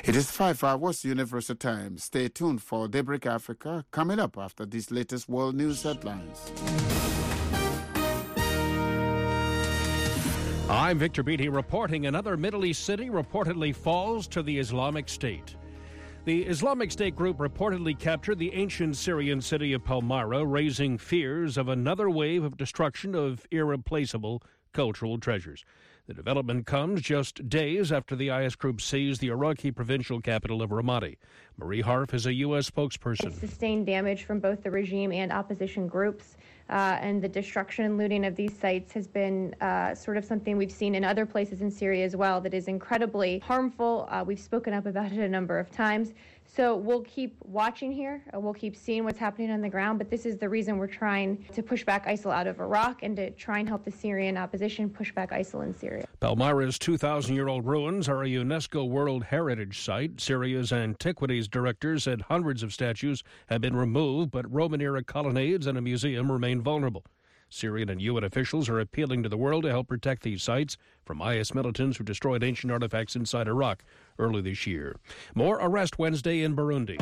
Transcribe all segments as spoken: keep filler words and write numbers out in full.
It is five hours Universal Time. Stay tuned for Daybreak Africa coming up after these latest world news headlines. I'm Victor Beatty reporting another Middle East city reportedly falls to the Islamic State. The Islamic State group reportedly captured the ancient Syrian city of Palmyra, raising fears of another wave of destruction of irreplaceable cultural treasures. The development comes just days after the I S group seized the Iraqi provincial capital of Ramadi. Marie Harf is a U S spokesperson. It's sustained damage from both the regime and opposition groups, uh, and the destruction and looting of these sites has been uh, sort of something we've seen in other places in Syria as well that is incredibly harmful. Uh, we've spoken up about it a number of times. So we'll keep watching here. Uh, we'll keep seeing what's happening on the ground. But this is the reason we're trying to push back ISIL out of Iraq and to try and help the Syrian opposition push back ISIL in Syria. Palmyra's two thousand year old ruins are a UNESCO World Heritage Site. Syria's antiquities director said hundreds of statues have been removed, but Roman-era colonnades and a museum remain vulnerable. Syrian and U N officials are appealing to the world to help protect these sites from I S militants who destroyed ancient artifacts inside Iraq early this year. More arrest Wednesday in Burundi.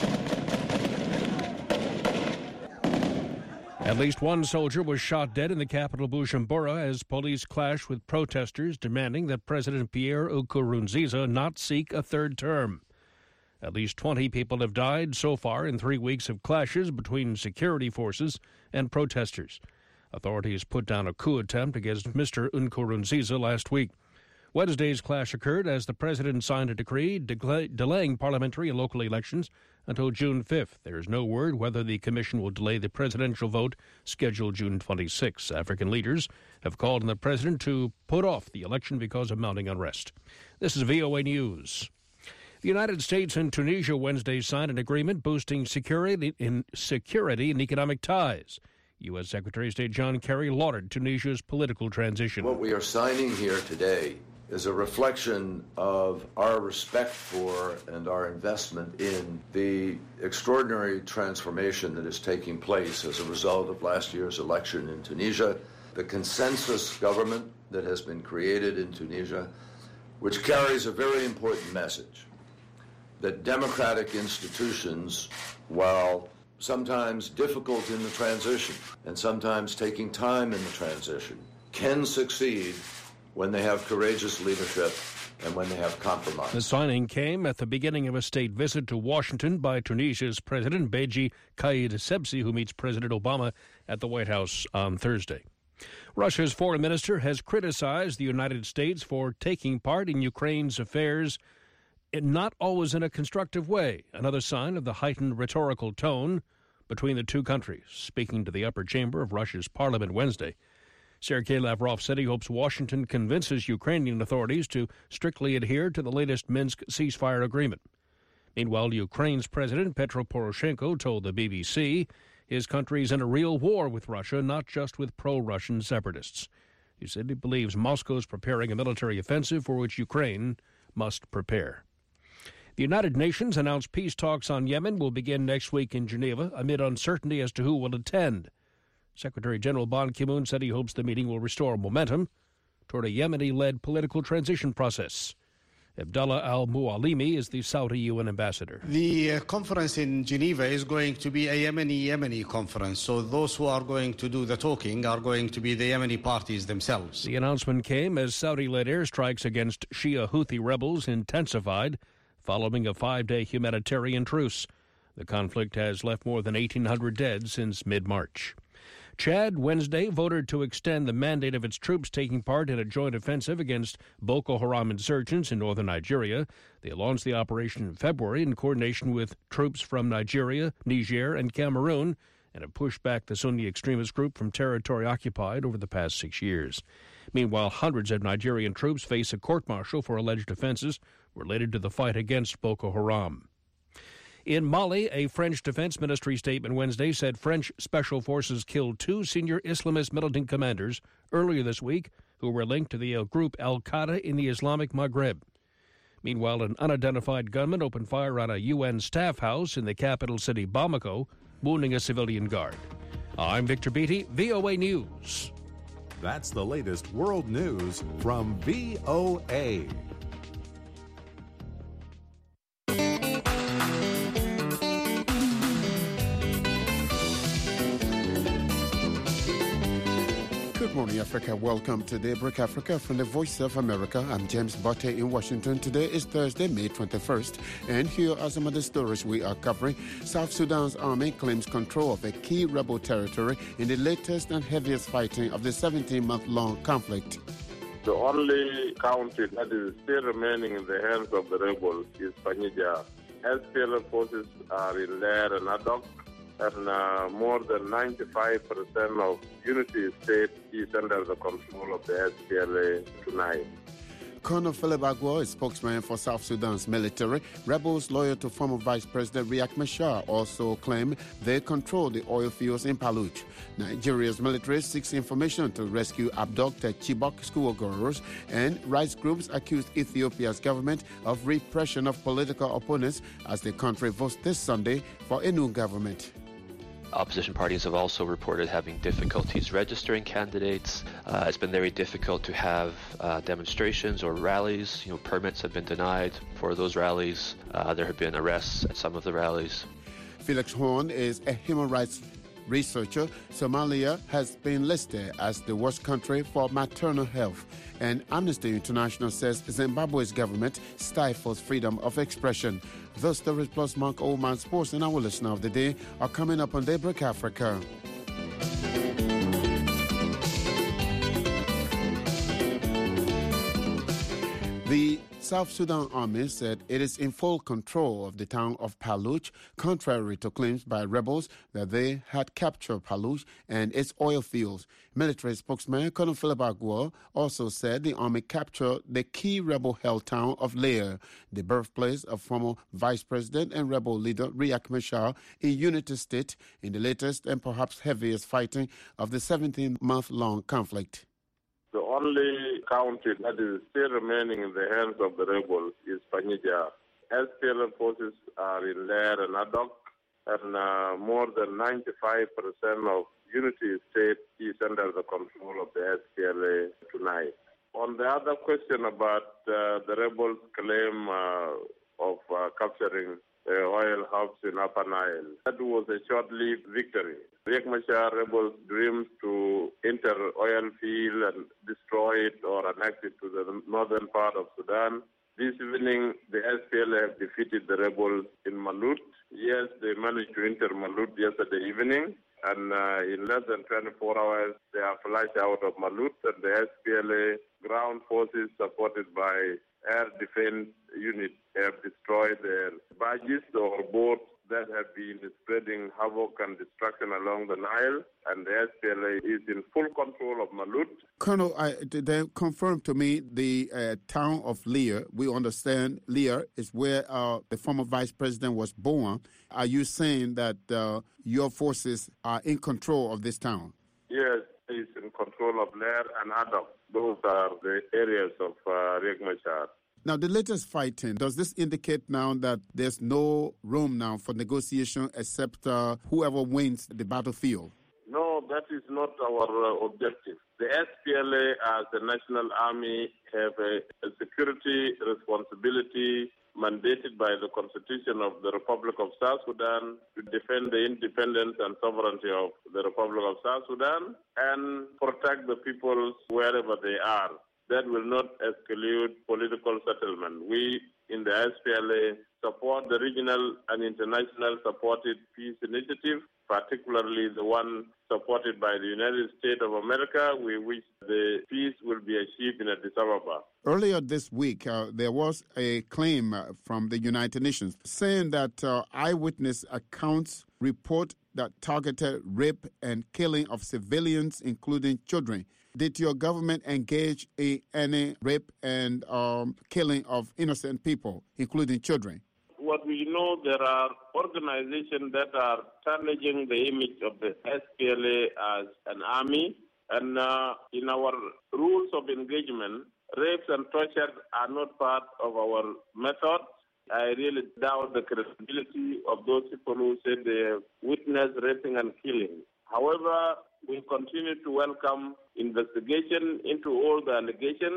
At least one soldier was shot dead in the capital Bujumbura as police clashed with protesters demanding that President Pierre Nkurunziza not seek a third term. At least twenty people have died so far in three weeks of clashes between security forces and protesters. Authorities put down a coup attempt against Mister Nkurunziza last week. Wednesday's clash occurred as the president signed a decree de- delaying parliamentary and local elections until June fifth. There is no word whether the commission will delay the presidential vote scheduled June twenty-sixth. African leaders have called on the president to put off the election because of mounting unrest. This is V O A News. The United States and Tunisia Wednesday signed an agreement boosting security in security and economic ties. U S. Secretary of State John Kerry lauded Tunisia's political transition. What we are signing here today is a reflection of our respect for and our investment in the extraordinary transformation that is taking place as a result of last year's election in Tunisia, the consensus government that has been created in Tunisia, which carries a very important message that democratic institutions, while sometimes difficult in the transition and sometimes taking time in the transition, can succeed when they have courageous leadership and when they have compromise. The signing came at the beginning of a state visit to Washington by Tunisia's President Beji Caid Essebsi, who meets President Obama at the White House on Thursday. Russia's foreign minister has criticized the United States for taking part in Ukraine's affairs, not always in a constructive way, another sign of the heightened rhetorical tone between the two countries. Speaking to the upper chamber of Russia's parliament Wednesday, Sergei Lavrov said he hopes Washington convinces Ukrainian authorities to strictly adhere to the latest Minsk ceasefire agreement. Meanwhile, Ukraine's President Petro Poroshenko told the B B C his country is in a real war with Russia, not just with pro-Russian separatists. He said he believes Moscow is preparing a military offensive for which Ukraine must prepare. The United Nations announced peace talks on Yemen will begin next week in Geneva amid uncertainty as to who will attend. Secretary General Ban Ki-moon said he hopes the meeting will restore momentum toward a Yemeni-led political transition process. Abdullah al-Mualimi is the Saudi U N ambassador. The uh, conference in Geneva is going to be a Yemeni-Yemeni conference, so those who are going to do the talking are going to be the Yemeni parties themselves. The announcement came as Saudi-led airstrikes against Shia Houthi rebels intensified following a five-day humanitarian truce. The conflict has left more than eighteen hundred dead since mid-March. Chad Wednesday voted to extend the mandate of its troops taking part in a joint offensive against Boko Haram insurgents in northern Nigeria. They launched the operation in February in coordination with troops from Nigeria, Niger, and Cameroon, and have pushed back the Sunni extremist group from territory occupied over the past six years. Meanwhile, hundreds of Nigerian troops face a court-martial for alleged offenses related to the fight against Boko Haram. In Mali, a French Defense Ministry statement Wednesday said French special forces killed two senior Islamist militant commanders earlier this week who were linked to the group al-Qaeda in the Islamic Maghreb. Meanwhile, an unidentified gunman opened fire on a U N staff house in the capital city Bamako, wounding a civilian guard. I'm Victor Beatty, V O A News. That's the latest world news from V O A. morning, Africa. Welcome to Daybreak Africa from the Voice of America. I'm James Botte in Washington. Today is Thursday, May twenty-first, and here are some of the stories we are covering. South Sudan's army claims control of a key rebel territory in the latest and heaviest fighting of the seventeen-month-long conflict. The only county that is still remaining in the hands of the rebels is Panija. S P L A forces are in Lair and Adok, and uh, more than ninety-five percent of Unity State is under the control of the S P L A tonight. Colonel Philip Agua, a spokesman for South Sudan's military, rebels loyal to former Vice President Riek Machar also claim they control the oil fields in Paluch. Nigeria's military seeks information to rescue abducted Chibok schoolgirls, and rights groups accuse Ethiopia's government of repression of political opponents as the country votes this Sunday for a new government. Opposition parties have also reported having difficulties registering candidates. Uh, it's been very difficult to have uh, demonstrations or rallies. You know, permits have been denied for those rallies. Uh, there have been arrests at some of the rallies. Felix Horn is a human rights researcher. Somalia has been listed as the worst country for maternal health, and Amnesty International says Zimbabwe's government stifles freedom of expression. Those stories plus Mark Oldman Sports and our listener of the day are coming up on Daybreak Africa. The South Sudan Army said it is in full control of the town of Paluch, contrary to claims by rebels that they had captured Paluch and its oil fields. Military spokesman Colonel Philip Agua also said the army captured the key rebel-held town of Lair, the birthplace of former Vice President and rebel leader Riek Machar in Unity State, in the latest and perhaps heaviest fighting of the seventeen-month-long conflict. The only county that is still remaining in the hands of the rebels is Panija. S P L A forces are in Lair and Adok, and uh, more than ninety-five percent of Unity State is under the control of the S P L A tonight. On the other question about uh, the rebels' claim uh, of uh, capturing uh, oil hubs in Upper Nile, that was a short-lived victory. Riek Machar rebels dreamed to enter oil field and destroy it or annex it to the northern part of Sudan. This evening, the S P L A have defeated the rebels in Malut. Yes, they managed to enter Malut yesterday evening, and uh, in less than twenty-four hours, they are flushed out of Malut, and the S P L A ground forces, supported by air defense units, have destroyed their barges or boats that have been spreading havoc and destruction along the Nile, and the S P L A is in full control of Malut. Colonel, I, they confirmed to me the uh, town of Lear. We understand Lear is where uh, the former vice president was born. Are you saying that uh, your forces are in control of this town? Yes, it's in control of Lear and Adok. Those are the areas of uh, Riek Machar. Now, the latest fighting, does this indicate now that there's no room now for negotiation except uh, whoever wins the battlefield? No, that is not our uh, objective. The S P L A, as the national army, have a, a security responsibility mandated by the Constitution of the Republic of South Sudan to defend the independence and sovereignty of the Republic of South Sudan and protect the people wherever they are. That will not exclude political settlement. We in the S P L A support the regional and international supported peace initiative, particularly the one supported by the United States of America. We wish the peace will be achieved in Addis Ababa. Earlier this week, uh, there was a claim uh, from the United Nations saying that uh, eyewitness accounts report that targeted rape and killing of civilians, including children. Did your government engage in any rape and um, killing of innocent people, including children? What we know, there are organizations that are challenging the image of the S P L A as an army. And uh, in our rules of engagement, rapes and torture are not part of our method. I really doubt the credibility of those people who said they witnessed raping and killing. However, we continue to welcome investigation into all the allegations.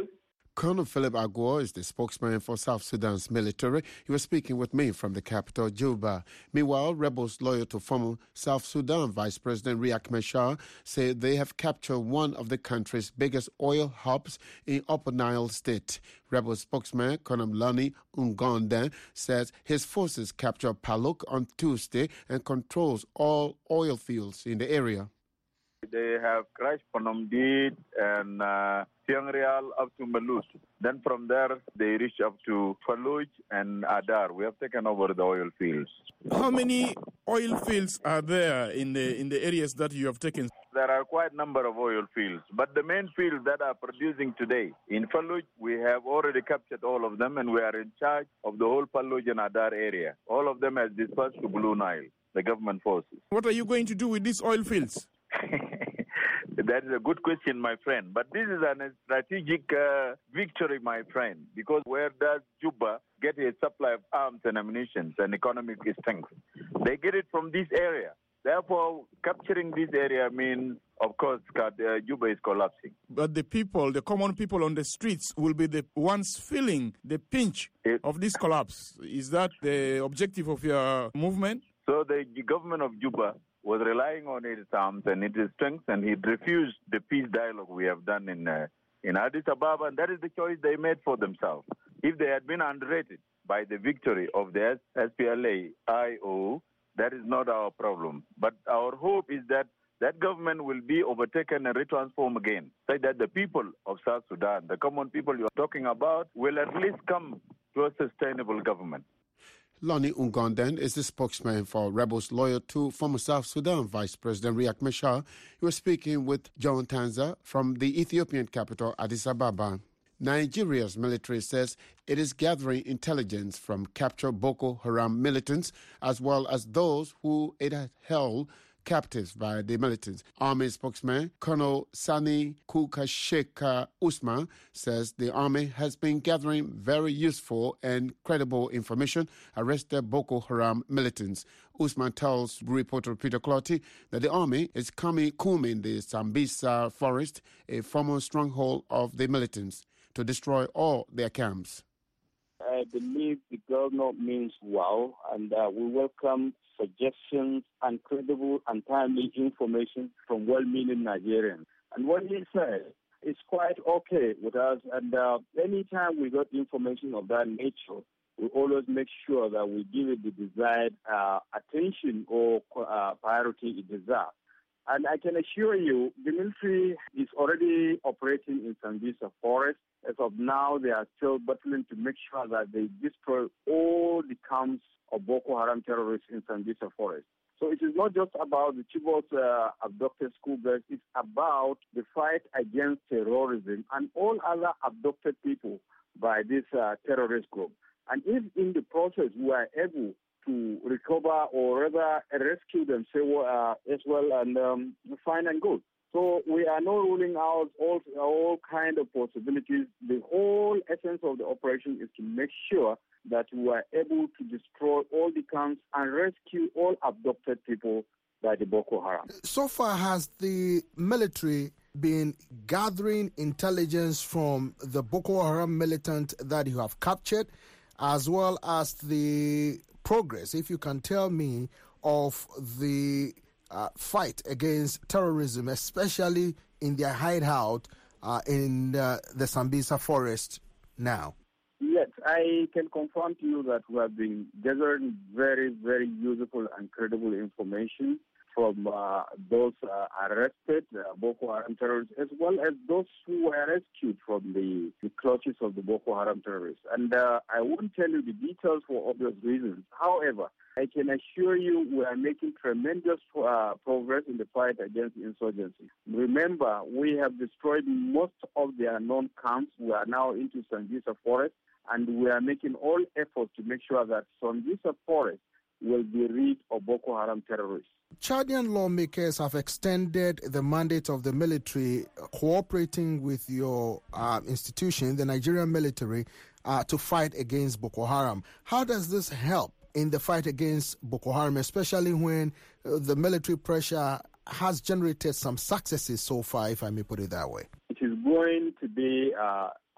Colonel Philip Agor is the spokesman for South Sudan's military. He was speaking with me from the capital, Juba. Meanwhile, rebels loyal to former South Sudan Vice President Riek Machar say they have captured one of the country's biggest oil hubs in Upper Nile State. Rebel spokesman Colonel Lani Ungondan says his forces captured Paluk on Tuesday and controls all oil fields in the area. They have crashed Panamdid and uh, Siang Real up to Malus. Then from there, they reach up to Faluj and Adar. We have taken over the oil fields. How many oil fields are there in the in the areas that you have taken? There are quite a number of oil fields, but the main fields that are producing today, in Faluj, we have already captured all of them, and we are in charge of the whole Faluj and Adar area. All of them has dispersed to Blue Nile, the government forces. What are you going to do with these oil fields? That is a good question, my friend. But this is a strategic uh, victory, my friend, because where does Juba get a supply of arms and ammunition and economic strength? They get it from this area. Therefore, capturing this area means, of course, uh, Juba is collapsing. But the people, the common people on the streets, will be the ones feeling the pinch it, of this collapse. Is that the objective of your movement? So the government of Juba was relying on its arms and its strength, and he refused the peace dialogue we have done in uh, in Addis Ababa, and that is the choice they made for themselves. If they had been underrated by the victory of the S P L A I O, that is not our problem. But our hope is that that government will be overtaken and retransformed again, so that the people of South Sudan, the common people you are talking about, will at least come to a sustainable government. Lani Ungondan is the spokesman for rebels loyal to former South Sudan Vice President Riek Machar. He was speaking with John Tanza from the Ethiopian capital, Addis Ababa. Nigeria's military says it is gathering intelligence from captured Boko Haram militants as well as those who it had held captives by the militants. Army spokesman Colonel Sani Kukasheka Usman says the army has been gathering very useful and credible information arrested Boko Haram militants. Usman tells reporter Peter Clotty that the army is coming combing the Sambisa forest, a former stronghold of the militants, to destroy all their camps. I believe the governor means well, and uh, we welcome suggestions and credible and timely information from well-meaning Nigerians. And what he said is quite okay with us, and uh, anytime we got information of that nature, we always make sure that we give it the desired uh, attention or uh, priority it deserves. And I can assure you, the military is already operating in Sambisa Forest. As of now, they are still battling to make sure that they destroy all the camps of Boko Haram terrorists in Sambisa Forest. So it is not just about the Chibok uh, abducted schoolgirls, it's about the fight against terrorism and all other abducted people by this uh, terrorist group. And if in the process we are able to recover or rather rescue them say, uh, as well and um, fine and good. So we are not ruling out all, all kind of possibilities. The whole essence of the operation is to make sure that we are able to destroy all the camps and rescue all abducted people by the Boko Haram. So far, has the military been gathering intelligence from the Boko Haram militant that you have captured, as well as the progress, if you can tell me, of the uh, fight against terrorism, especially in their hideout uh, in uh, the Sambisa forest now? Yes, I can confirm to you that we have been gathering very, very useful and credible information from uh, those uh, arrested uh, Boko Haram terrorists, as well as those who were rescued from the, the clutches of the Boko Haram terrorists. And uh, I won't tell you the details for obvious reasons. However, I can assure you we are making tremendous uh, progress in the fight against insurgency. Remember, we have destroyed most of their known camps. We are now into Sambisa Forest, and we are making all efforts to make sure that Sambisa Forest will be rid of Boko Haram terrorists. Chadian lawmakers have extended the mandate of the military cooperating with your uh, institution, the Nigerian military, uh, to fight against Boko Haram. How does this help in the fight against Boko Haram, especially when uh, the military pressure has generated some successes so far, if I may put it that way? It is going to be uh,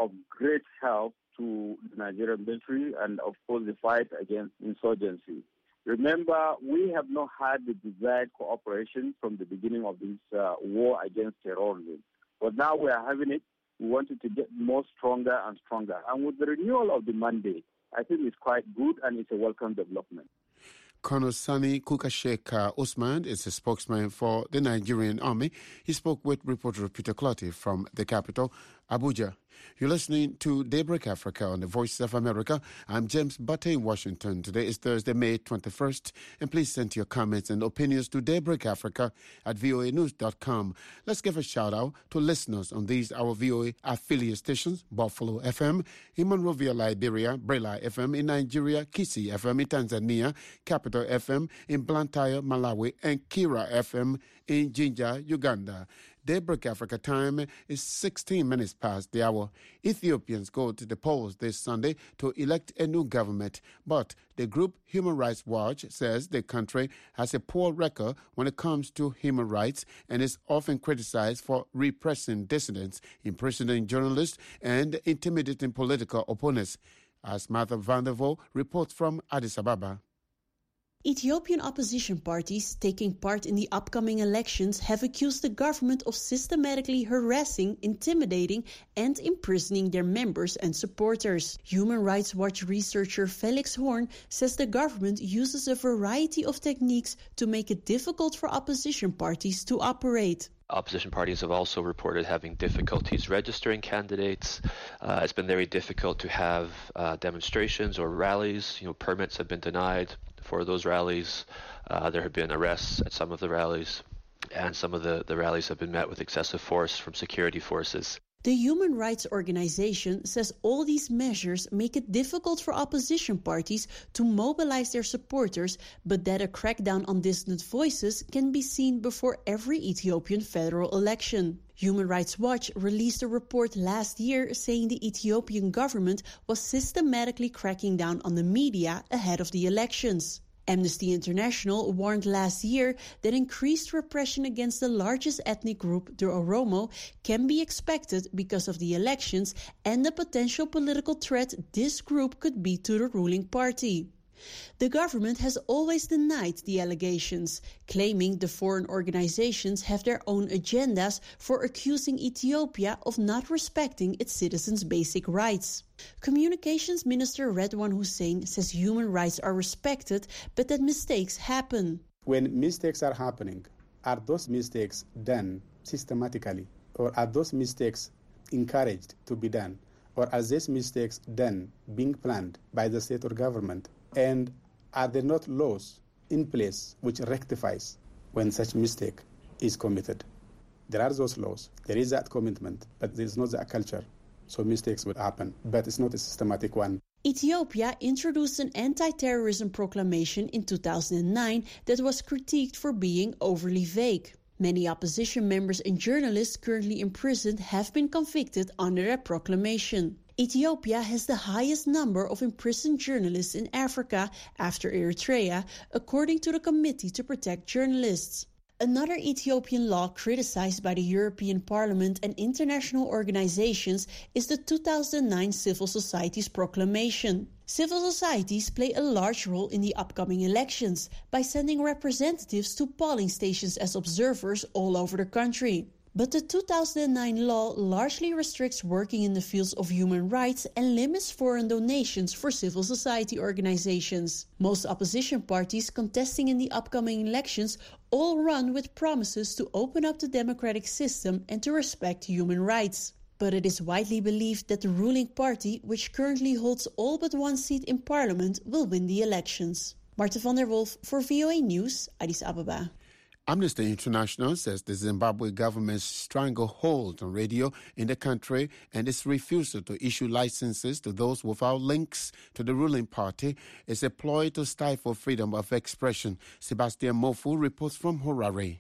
of great help to the Nigerian military and, of course, the fight against insurgency. Remember, we have not had the desired cooperation from the beginning of this uh, war against terrorism. But now we are having it. We want it to get more stronger and stronger. And with the renewal of the mandate, I think it's quite good and it's a welcome development. Colonel Sani Kukasheka Usman is a spokesman for the Nigerian Army. He spoke with reporter Peter Clotty from the capital, Abuja. You're listening to Daybreak Africa on the Voice of America. I'm James Butte in Washington. Today is Thursday, May twenty-first. And please send your comments and opinions to Daybreak Africa at voa news dot com. Let's give a shout out to listeners on these our V O A affiliate stations: Buffalo F M in Monrovia, Liberia, Brela F M in Nigeria, Kisi F M in Tanzania, Capital F M in Blantyre, Malawi, and Kira F M in Jinja, Uganda. Daybreak Africa time is sixteen minutes past the hour. Ethiopians go to the polls this Sunday to elect a new government, but the group Human Rights Watch says the country has a poor record when it comes to human rights and is often criticized for repressing dissidents, imprisoning journalists, and intimidating political opponents. As Martha van der Vol reports from Addis Ababa. Ethiopian opposition parties taking part in the upcoming elections have accused the government of systematically harassing, intimidating, and imprisoning their members and supporters. Human Rights Watch researcher Felix Horn says the government uses a variety of techniques to make it difficult for opposition parties to operate. Opposition parties have also reported having difficulties registering candidates. Uh, it's been very difficult to have uh, demonstrations or rallies. You know, permits have been denied for those rallies. Uh, there have been arrests at some of the rallies, and some of the, the rallies have been met with excessive force from security forces. The Human Rights Organization says all these measures make it difficult for opposition parties to mobilize their supporters, but that a crackdown on dissident voices can be seen before every Ethiopian federal election. Human Rights Watch released a report last year saying the Ethiopian government was systematically cracking down on the media ahead of the elections. Amnesty International warned last year that increased repression against the largest ethnic group, the Oromo, can be expected because of the elections and the potential political threat this group could be to the ruling party. The government has always denied the allegations, claiming the foreign organizations have their own agendas for accusing Ethiopia of not respecting its citizens' basic rights. Communications Minister Redwan Hussein says human rights are respected, but that mistakes happen. When mistakes are happening, are those mistakes done systematically, or are those mistakes encouraged to be done, or are these mistakes done being planned by the state or government? And are there not laws in place which rectifies when such mistake is committed? There are those laws. There is that commitment, but there is not that culture. So mistakes would happen, but it's not a systematic one. Ethiopia introduced an anti-terrorism proclamation in two thousand nine that was critiqued for being overly vague. Many opposition members and journalists currently imprisoned have been convicted under that proclamation. Ethiopia has the highest number of imprisoned journalists in Africa after Eritrea, according to the Committee to Protect Journalists. Another Ethiopian law criticized by the European Parliament and international organizations is the two thousand nine Civil Societies Proclamation. Civil societies play a large role in the upcoming elections by sending representatives to polling stations as observers all over the country. But the two thousand nine law largely restricts working in the fields of human rights and limits foreign donations for civil society organizations. Most opposition parties contesting in the upcoming elections all run with promises to open up the democratic system and to respect human rights. But it is widely believed that the ruling party, which currently holds all but one seat in parliament, will win the elections. Marta van der Wolf for V O A News, Addis Ababa. Amnesty International says the Zimbabwe government's stranglehold on radio in the country and its refusal to issue licenses to those without links to the ruling party is a ploy to stifle freedom of expression. Sebastian Mofu reports from Harare.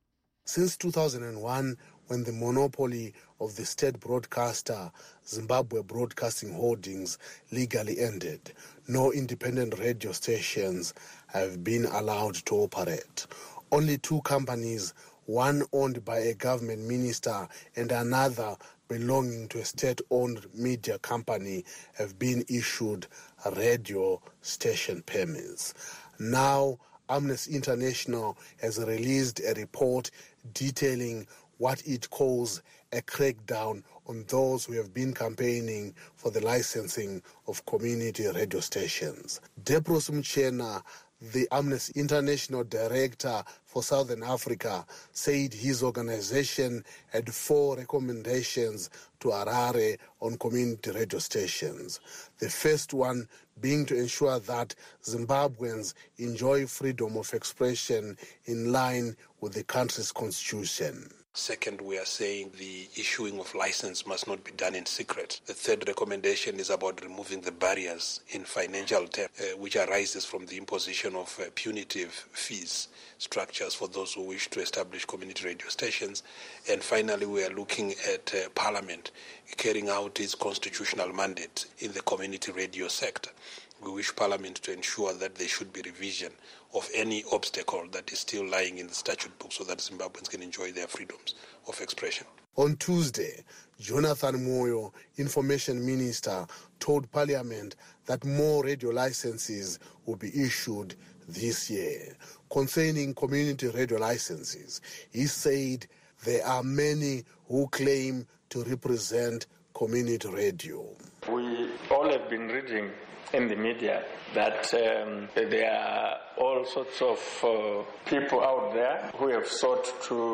Since two thousand one, when the monopoly of the state broadcaster Zimbabwe Broadcasting Holdings legally ended, no independent radio stations have been allowed to operate. Only two companies, one owned by a government minister and another belonging to a state-owned media company have been issued radio station permits. Now, Amnesty International has released a report detailing what it calls a crackdown on those who have been campaigning for the licensing of community radio stations. Debros Mchena, the Amnesty International Director for Southern Africa, said his organization had four recommendations to Harare on community radio stations. The first one being to ensure that Zimbabweans enjoy freedom of expression in line with the country's constitution. Second, we are saying the issuing of license must not be done in secret. The third recommendation is about removing the barriers in financial terms, uh, which arises from the imposition of uh, punitive fees structures for those who wish to establish community radio stations. And finally, we are looking at uh, Parliament carrying out its constitutional mandate in the community radio sector. We wish Parliament to ensure that there should be revision of any obstacle that is still lying in the statute book so that Zimbabweans can enjoy their freedoms of expression. On Tuesday, Jonathan Moyo, Information Minister, told Parliament that more radio licenses will be issued this year. Concerning community radio licenses, he said there are many who claim to represent community radio. We all have been reading in the media that um, there are all sorts of uh, people out there who have sought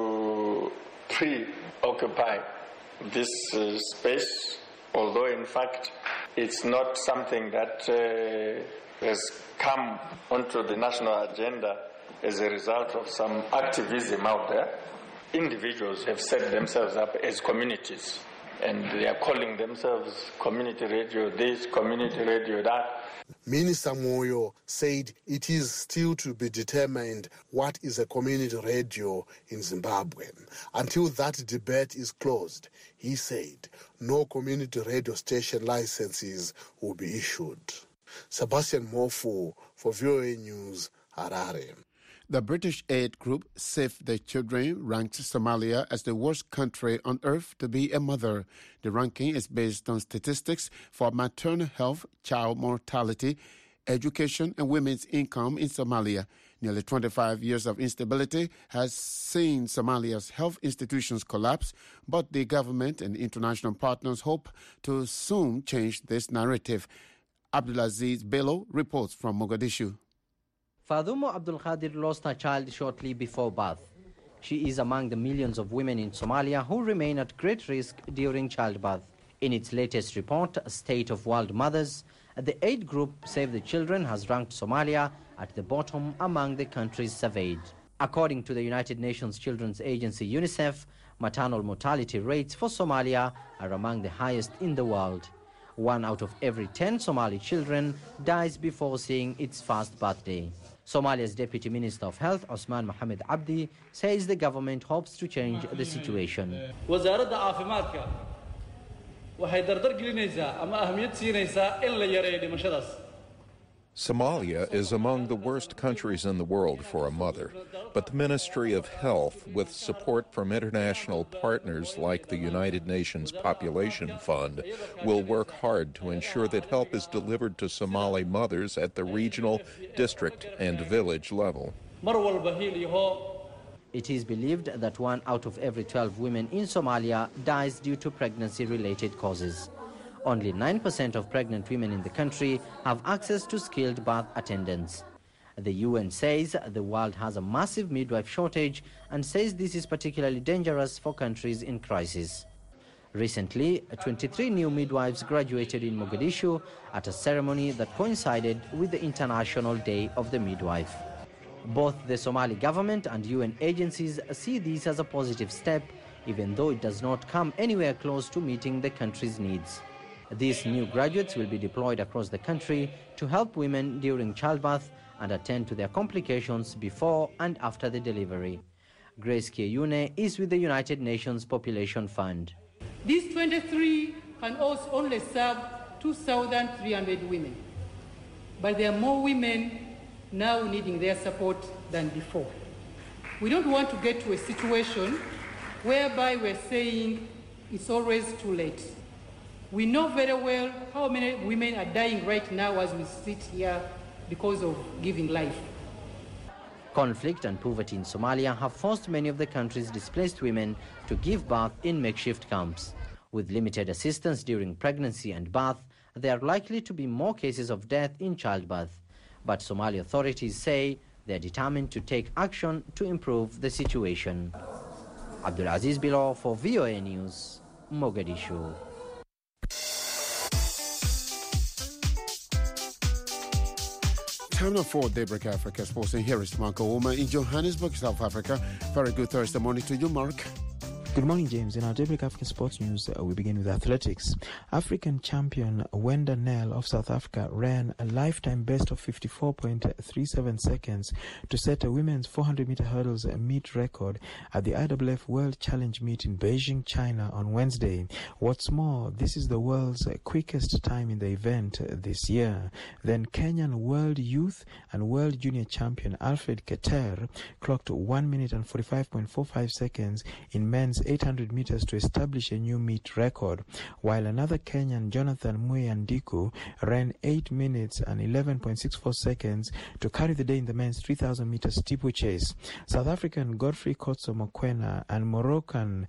to preoccupy this uh, space, although in fact it's not something that uh, has come onto the national agenda as a result of some activism out there. Individuals have set themselves up as communities, and they are calling themselves community radio this, community radio that. Minister Moyo said it is still to be determined what is a community radio in Zimbabwe. Until that debate is closed, he said no community radio station licenses will be issued. Sebastian Mofu for V O A News, Harare. The British aid group Save the Children ranked Somalia as the worst country on earth to be a mother. The ranking is based on statistics for maternal health, child mortality, education, and women's income in Somalia. Nearly twenty-five years of instability has seen Somalia's health institutions collapse, but the government and international partners hope to soon change this narrative. Abdulaziz Bello reports from Mogadishu. Fadumo Abdul Khadir lost her child shortly before birth. She is among the millions of women in Somalia who remain at great risk during childbirth. In its latest report, State of World Mothers, the aid group Save the Children has ranked Somalia at the bottom among the countries surveyed. According to the United Nations Children's Agency UNICEF, maternal mortality rates for Somalia are among the highest in the world. One out of every ten Somali children dies before seeing its first birthday. Somalia's Deputy Minister of Health, Osman Mohamed Abdi, says the government hopes to change the situation. wasaaradda caafimaadka waxay dardar gelinaysaa ama ahmiyad siinaysaa in la yareeyo dhimashadaas. Somalia is among the worst countries in the world for a mother, but the Ministry of Health, with support from international partners like the United Nations Population Fund, will work hard to ensure that help is delivered to Somali mothers at the regional, district, and village level. It is believed that one out of every twelve women in Somalia dies due to pregnancy-related causes. Only nine percent of pregnant women in the country have access to skilled birth attendants. The U N says the world has a massive midwife shortage and says this is particularly dangerous for countries in crisis. Recently, twenty-three new midwives graduated in Mogadishu at a ceremony that coincided with the International Day of the Midwife. Both the Somali government and U N agencies see this as a positive step, even though it does not come anywhere close to meeting the country's needs. These new graduates will be deployed across the country to help women during childbirth and attend to their complications before and after the delivery. Grace Kieyune is with the United Nations Population Fund. These twenty-three can also only serve two thousand three hundred women, but there are more women now needing their support than before. We don't want to get to a situation whereby we're saying it's always too late. We know very well how many women are dying right now as we sit here because of giving life. Conflict and poverty in Somalia have forced many of the country's displaced women to give birth in makeshift camps. With limited assistance during pregnancy and birth, there are likely to be more cases of death in childbirth. But Somali authorities say they are determined to take action to improve the situation. Abdulaziz Bilo for V O A News, Mogadishu. Time now for Daybreak Africa Sports, and here is Mark Ouma in Johannesburg, South Africa. Very good Thursday morning to you, Mark. Good morning, James. In our Daybreak Africa Sports News, uh, we begin with athletics. African champion Wenda Nel of South Africa ran a lifetime best of fifty-four point three seven seconds to set a women's four hundred meter hurdles meet record at the I W F World Challenge meet in Beijing, China on Wednesday. What's more, this is the world's quickest time in the event this year. Then Kenyan World Youth and World Junior champion Alfred Keter clocked one minute and forty-five point four five seconds in men's eight hundred meters to establish a new meet record, while another Kenyan, Jonathan Muyandiku, ran eight minutes and eleven point six four seconds to carry the day in the men's three thousand meter steeplechase. South African Godfrey Kotso Mokoena and Moroccan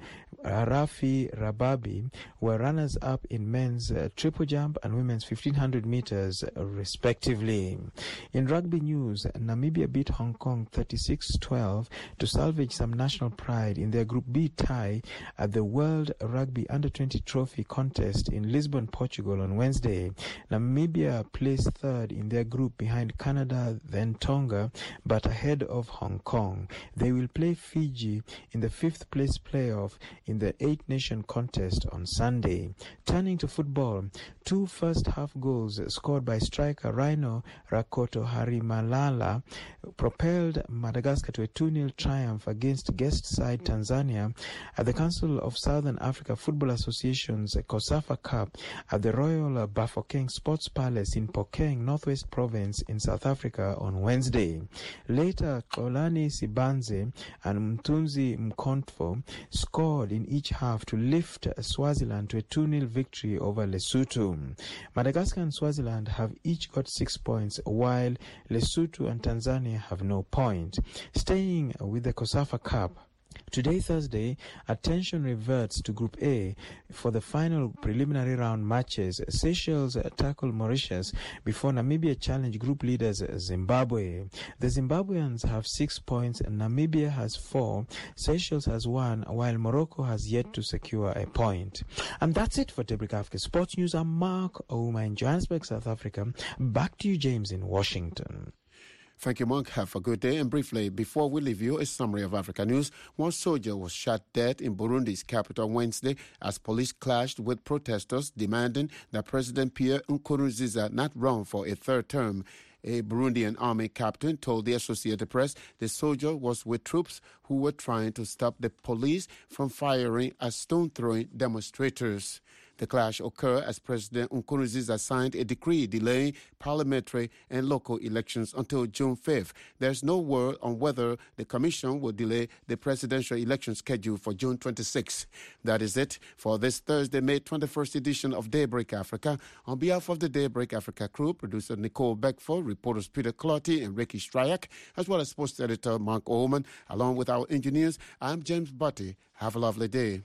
Rafi Rababi were runners-up in men's uh, triple jump and women's fifteen hundred meters, uh, respectively. In rugby news, Namibia beat Hong Kong thirty-six twelve to salvage some national pride in their Group B tie at the World Rugby Under twenty Trophy contest in Lisbon, Portugal on Wednesday. Namibia placed third in their group behind Canada, then Tonga, but ahead of Hong Kong. They will play Fiji in the fifth place playoff in the eight-nation contest on Sunday. Turning to football, two first-half goals scored by striker Rhino Rakoto Harimalala propelled Madagascar to a two nil triumph against guest side Tanzania at the Council of Southern Africa Football Association's COSAFA Cup at the Royal Bafokeng Sports Palace in Phokeng, Northwest Province in South Africa on Wednesday. Later, Kolani Sibanze and Mtunzi Mkontfo scored in each half to lift Swaziland to a two nil victory over Lesotho. Madagascar and Swaziland have each got six points, while Lesotho and Tanzania have no point. Staying with the COSAFA Cup, today, Thursday, attention reverts to Group A for the final preliminary round matches. Seychelles tackle Mauritius before Namibia challenge group leaders Zimbabwe. The Zimbabweans have six points, Namibia has four, Seychelles has one, while Morocco has yet to secure a point. And that's it for Daybreak Africa Sports News. I'm Mark Ouma in Johannesburg, South Africa. Back to you, James, in Washington. Thank you, Mark. Have a good day. And briefly, before we leave you, a summary of Africa news. One soldier was shot dead in Burundi's capital Wednesday as police clashed with protesters demanding that President Pierre Nkurunziza not run for a third term. A Burundian army captain told the Associated Press the soldier was with troops who were trying to stop the police from firing at stone-throwing demonstrators. The clash occurred as President Nkurunziza signed a decree delaying parliamentary and local elections until June fifth. There's no word on whether the commission will delay the presidential election schedule for June twenty-sixth. That is it for this Thursday, May twenty-first edition of Daybreak Africa. On behalf of the Daybreak Africa crew, producer Nicole Beckford, reporters Peter Clotty and Ricky Stryak, as well as sports editor Mark Oman, along with our engineers, I'm James Butty. Have a lovely day.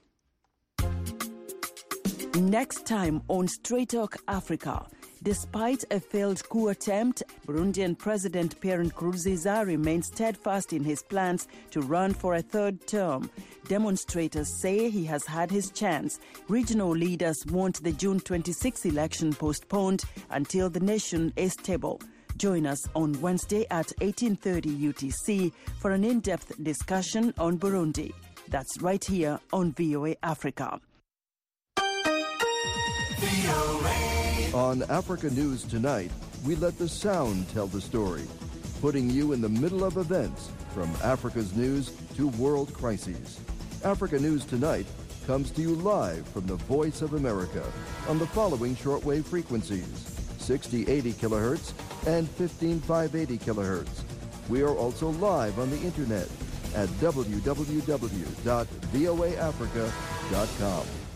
Next time on Straight Talk Africa, despite a failed coup attempt, Burundian President Pierre Nkurunziza remains steadfast in his plans to run for a third term. Demonstrators say he has had his chance. Regional leaders want the June twenty-sixth election postponed until the nation is stable. Join us on Wednesday at eighteen thirty U T C for an in-depth discussion on Burundi. That's right here on V O A Africa. On Africa News Tonight, we let the sound tell the story, putting you in the middle of events from Africa's news to world crises. Africa News Tonight comes to you live from the Voice of America on the following shortwave frequencies, sixty eighty kilohertz and fifteen five eighty kilohertz. We are also live on the internet at w w w dot v o a africa dot com.